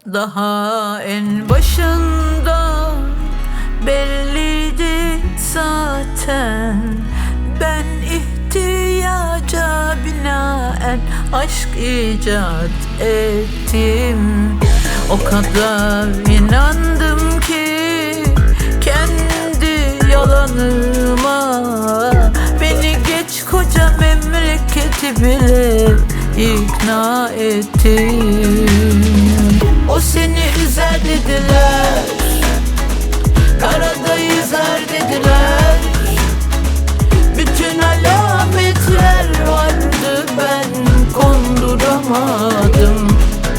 Daha en başında belliydi zaten, ben ihtiyaca binaen aşk icat ettim. O kadar inandım ki kendi yalanıma, beni geç koca memleketi bile ikna ettim. O seni üzer dediler, karada yüzer dediler, bütün alametler vardı, ben konduramadım.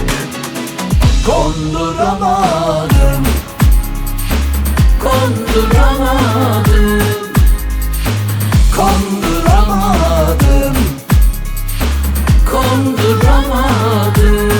Konduramadım, konduramadım, konduramadım, konduramadım.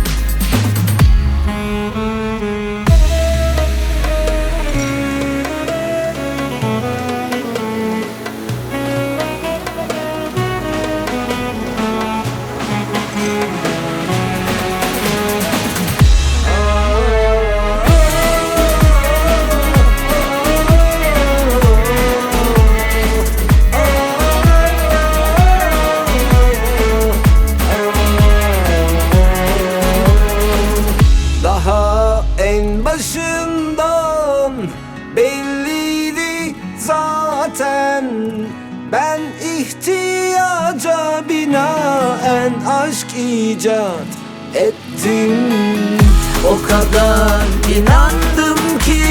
En başından belliydi zaten, ben ihtiyaca binaen aşk icat ettim. O kadar inandım ki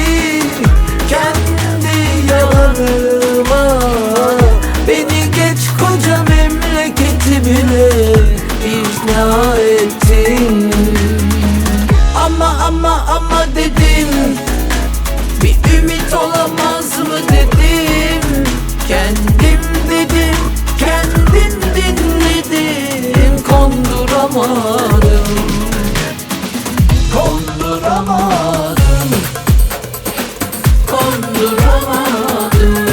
kendi yalanıma, beni geç koca memleketi bile ikna ettin. Ama dedim, bir ümit olamaz mı dedim. Kendim dedim, kendim dinledim, konduramadım. Konduramadım, konduramadım,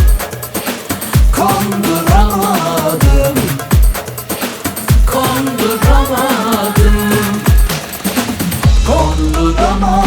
konduramadım, konduramadım, konduramadım.